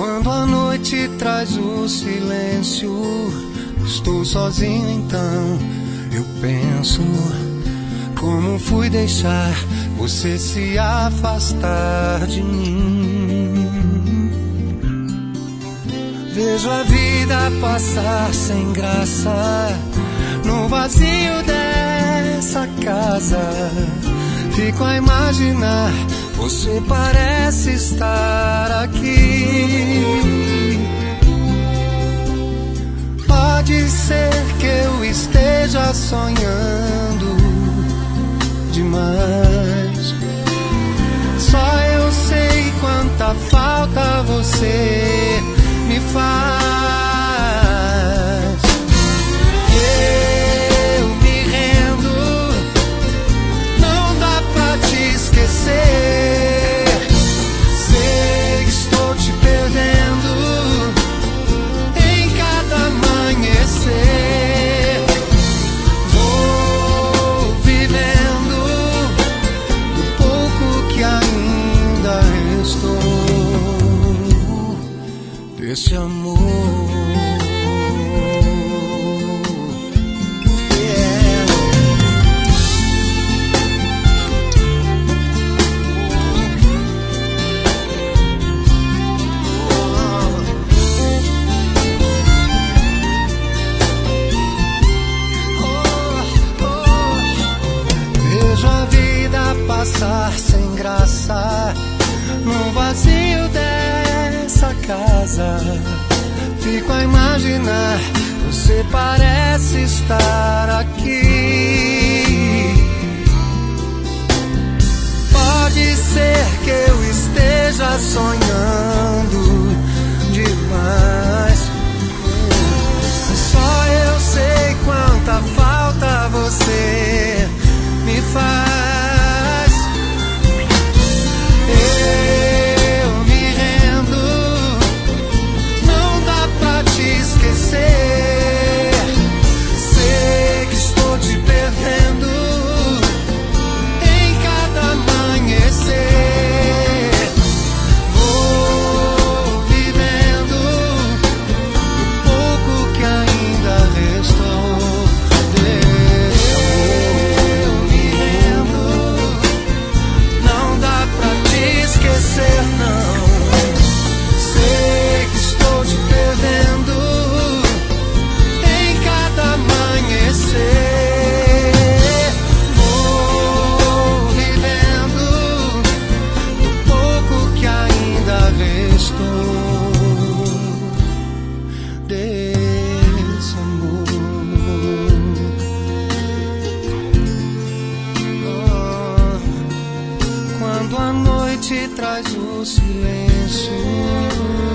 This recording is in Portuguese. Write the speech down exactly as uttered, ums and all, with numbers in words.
Quando a noite traz o silêncio, estou sozinho então, eu penso como fui deixar você se afastar de mim. Vejo a vida passar sem graça no vazio dessa casa. Fico a imaginar, você parece estar aqui. Pode ser que eu esteja sonhando demais. Só eu sei quanta falta você me faz. Eu me rendo, não dá pra te esquecer. Sei que estou te perdendo em cada amanhecer. Vou vivendo do pouco que ainda restou desse amor. Passar sem graça no vazio dessa casa. Fico a imaginar, você parece estar aqui. Pode ser que eu esteja sonhando demais. Só eu sei quanta falta você me faz. Sei que estou te perdendo em cada amanhecer. Vou vivendo do pouco que ainda restou. Eu me rendo, não dá pra te esquecer, não. Sei que estou te perdendo amanhecer. Vou vivendo do pouco que ainda restou desse amor. Oh, quando a noite traz o silêncio,